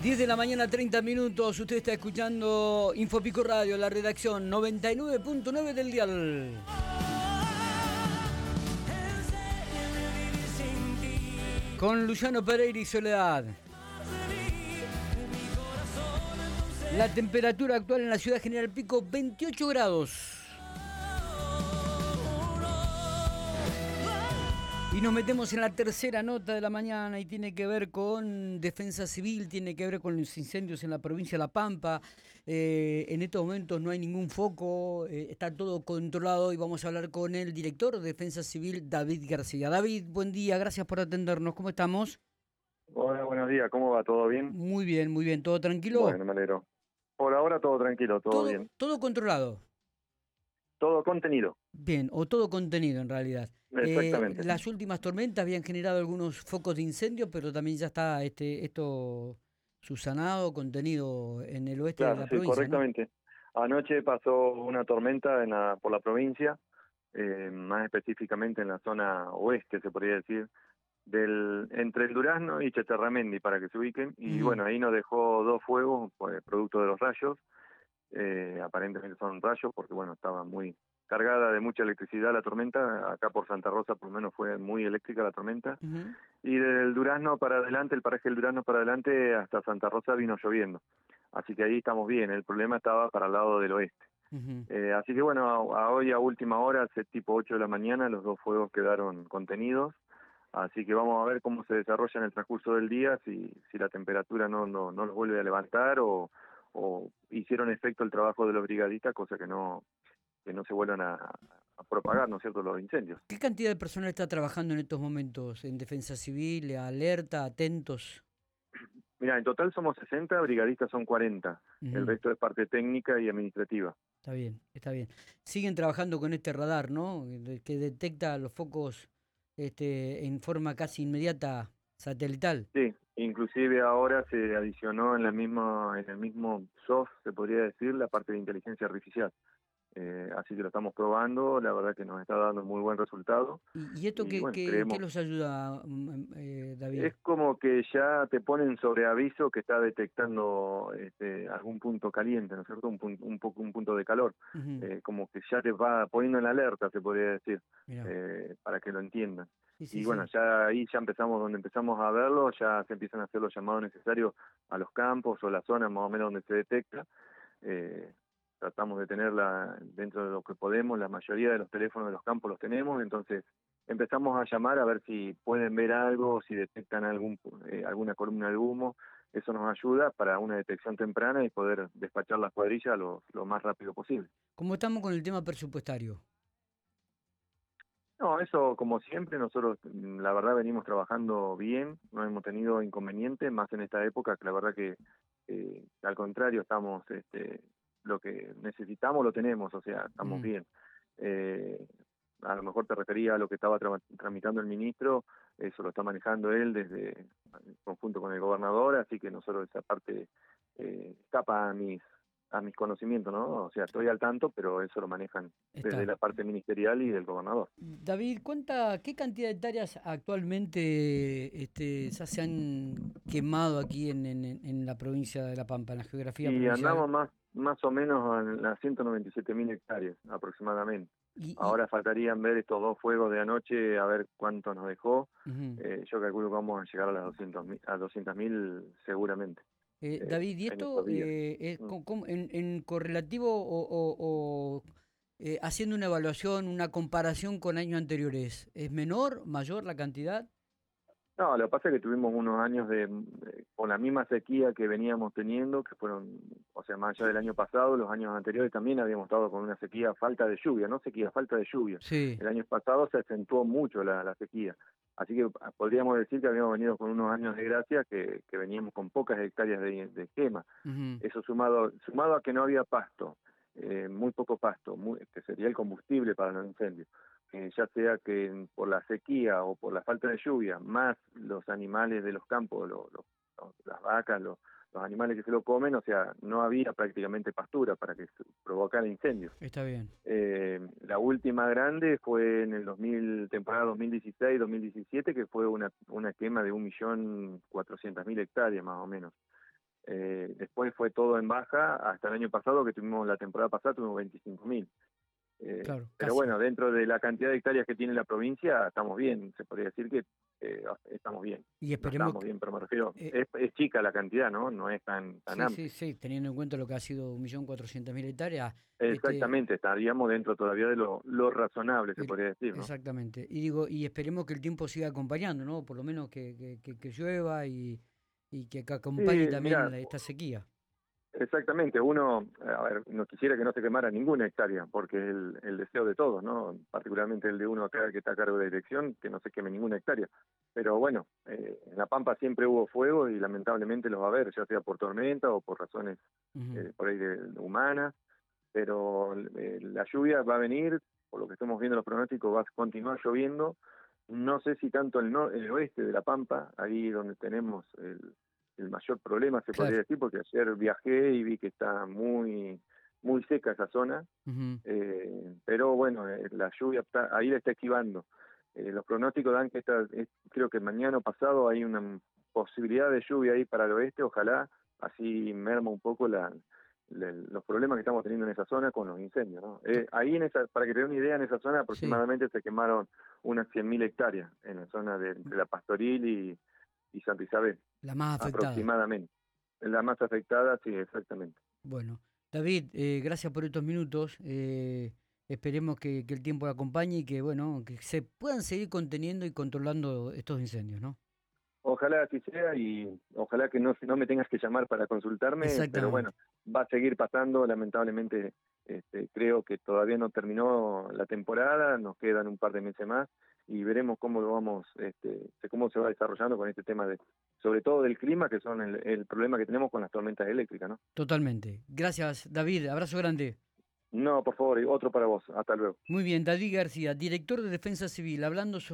10 de la mañana, 30 minutos. Usted está escuchando Infopico Radio, la redacción 99.9 del dial. Con Luciano Pereira y Soledad. La temperatura actual en la ciudad General Pico, 28 grados. Y nos metemos en la tercera nota de la mañana y tiene que ver con defensa civil, tiene que ver con los incendios en la provincia de La Pampa. En estos momentos no hay ningún foco, está todo controlado y vamos a hablar con el director de Defensa Civil, David García. David, buen día, gracias por atendernos, ¿cómo estamos? Hola, buenos días, ¿cómo va? ¿Todo bien? Muy bien, ¿todo tranquilo? Bueno, me alegro. Por ahora todo tranquilo, todo bien. Todo controlado. Todo contenido, Bien, o todo contenido en realidad. exactamente. Las últimas tormentas habían generado algunos focos de incendio, pero también ya está esto subsanado, contenido en el oeste de Claro, la sí, provincia, ¿no? correctamente. Anoche pasó una tormenta por la provincia, más específicamente en la zona oeste, se podría decir, entre el Durazno y Chetarramendi, para que se ubiquen. Y Ujú. bueno, ahí nos dejó dos fuegos, pues, producto de los rayos. Aparentemente son rayos porque bueno, estaba muy cargada de mucha electricidad la tormenta. Acá por Santa Rosa por lo menos fue muy eléctrica la tormenta, Ujú. y del Durazno para adelante, el paraje del Durazno para adelante hasta Santa Rosa vino lloviendo, así que ahí estamos bien. El problema estaba para el lado del oeste. Ujú. Así que bueno, hoy a última hora, tipo 8 de la mañana, los dos fuegos quedaron contenidos. Así que vamos a ver cómo se desarrolla en el transcurso del día, si la temperatura no los vuelve a levantar, o hicieron efecto el trabajo de los brigadistas, cosa que no se vuelvan a propagar, ¿no es cierto?, los incendios. ¿Qué cantidad de personal está trabajando en estos momentos en defensa civil, alerta, atentos? Mira, en total somos 60, brigadistas son 40, el Ujú. resto es parte técnica y administrativa. Está bien, está bien. Siguen trabajando con este radar, ¿no? Que detecta los focos en forma casi inmediata satelital. Sí, inclusive ahora se adicionó en el mismo soft, se podría decir, la parte de inteligencia artificial. Así que lo estamos probando, la verdad que nos está dando muy buen resultado. ¿Y esto Y bueno, en qué creemos, los ayuda, David? es como que ya te ponen sobre aviso que está detectando algún punto caliente, ¿no es cierto? Un punto de calor. Ujú. Como que ya te va poniendo en alerta, se podría decir, Mirá. para que lo entiendan. Sí, sí, Y bueno, sí. ya ahí ya empezamos, donde empezamos a verlo, ya se empiezan a hacer los llamados necesarios a los campos o las zonas más o menos donde se detecta. Eh, Tratamos de tenerla dentro de lo que podemos. La mayoría de los teléfonos de los campos los tenemos, entonces empezamos a llamar a ver si pueden ver algo, si detectan alguna columna de humo. Eso nos ayuda para una detección temprana y poder despachar las cuadrillas lo más rápido posible. ¿Cómo estamos con el tema presupuestario? No, eso como siempre, nosotros la verdad venimos trabajando bien, no hemos tenido inconvenientes, más en esta época, que la verdad que al contrario, estamos, lo que necesitamos lo tenemos, o sea, estamos Ujú. bien. Eh, a lo mejor te refería a lo que estaba tramitando el ministro, eso lo está manejando él desde en conjunto con el gobernador, así que nosotros esa parte escapa a mis conocimientos, ¿no? O sea, estoy al tanto, pero eso lo manejan desde Está. la parte ministerial y del gobernador. David, ¿qué cantidad de hectáreas actualmente ya se han quemado aquí en la provincia de La Pampa, en la geografía Y provincial? andamos más o menos en las 197.000 hectáreas aproximadamente. Y, Ahora faltarían ver estos dos fuegos de anoche, a ver cuánto nos dejó. ujú. Yo calculo que vamos a llegar a las 200.000, a 200.000 seguramente, David, ¿y en estos esto días. es Mm. en correlativo o haciendo una evaluación, una comparación con años anteriores? ¿Es menor, mayor la cantidad? No, lo que pasa es que tuvimos unos años con la misma sequía que veníamos teniendo, que fueron, o sea, más allá del año pasado, los años anteriores también habíamos estado con una sequía, falta de lluvia, no sequía, falta de lluvia. Sí. El año pasado se acentuó mucho la sequía, así que podríamos decir que habíamos venido con unos años de gracia, que veníamos con pocas hectáreas de quema. Ujú. Eso sumado a que no había pasto, muy poco pasto, que sería el combustible para los incendios, ya sea que por la sequía o por la falta de lluvia, más los animales de los campos, las vacas, los animales que se lo comen, o sea, no había prácticamente pastura para que se provocara incendios. Está bien. La última grande fue en el temporada 2016-2017, que fue una quema de 1.400.000 hectáreas más o menos. Después fue todo en baja hasta el año pasado, que tuvimos la temporada pasada, tuvimos 25.000. Claro, Pero casi. bueno, dentro de la cantidad de hectáreas que tiene la provincia, estamos bien, se podría decir que estamos bien. Y No esperemos estamos que, bien, pero me refiero, eh, es chica la cantidad, ¿no? No es tan sí, sí, amplia. sí, teniendo en cuenta lo que ha sido 1.400.000 hectáreas, este, Exactamente, estaríamos dentro todavía de lo razonable, se podría decir, ¿no? exactamente. Y digo, y esperemos que el tiempo siga acompañando, ¿no? Por lo menos que llueva y que Sí, acompañe también mira, esta sequía. exactamente, uno, a ver, no quisiera que no se quemara ninguna hectárea, porque es el deseo de todos, ¿no? Particularmente el de uno acá que está a cargo de dirección, que no se queme ninguna hectárea. Pero bueno, en La Pampa siempre hubo fuego y lamentablemente los va a haber, ya sea por tormenta o por razones Ujú. por ahí humanas, pero la lluvia va a venir, por lo que estamos viendo los pronósticos, va a continuar lloviendo. No sé si tanto el oeste de La Pampa, ahí donde tenemos el mayor problema, se podría Claro. decir, porque ayer viajé y vi que está muy seca esa zona, Ujú. pero bueno, la lluvia ahí la está esquivando. Los pronósticos dan que creo que mañana o pasado hay una posibilidad de lluvia ahí para el oeste, ojalá así merma un poco los problemas que estamos teniendo en esa zona con los incendios, ¿no? To- Ahí para que te dé una idea, en esa zona Sí, aproximadamente se quemaron unas 100.000 hectáreas en la zona entre la Pastoril y Santa Isabel, la más afectada. aproximadamente. La más afectada, sí, exactamente. Bueno, David, gracias por estos minutos. Esperemos que el tiempo lo acompañe y que, bueno, que se puedan seguir conteniendo y controlando estos incendios, ¿no? Ojalá así sea y ojalá que no me tengas que llamar para consultarme, pero bueno, Exactamente. va a seguir pasando, lamentablemente. Creo que todavía no terminó la temporada, nos quedan un par de meses más y veremos cómo lo vamos, cómo se va desarrollando con este tema sobre todo del clima, que son el problema que tenemos con las tormentas eléctricas, ¿no? Totalmente. Gracias, David. Abrazo grande. No, por favor, otro para vos. Hasta luego. Muy bien, David García, director de Defensa Civil, hablando sobre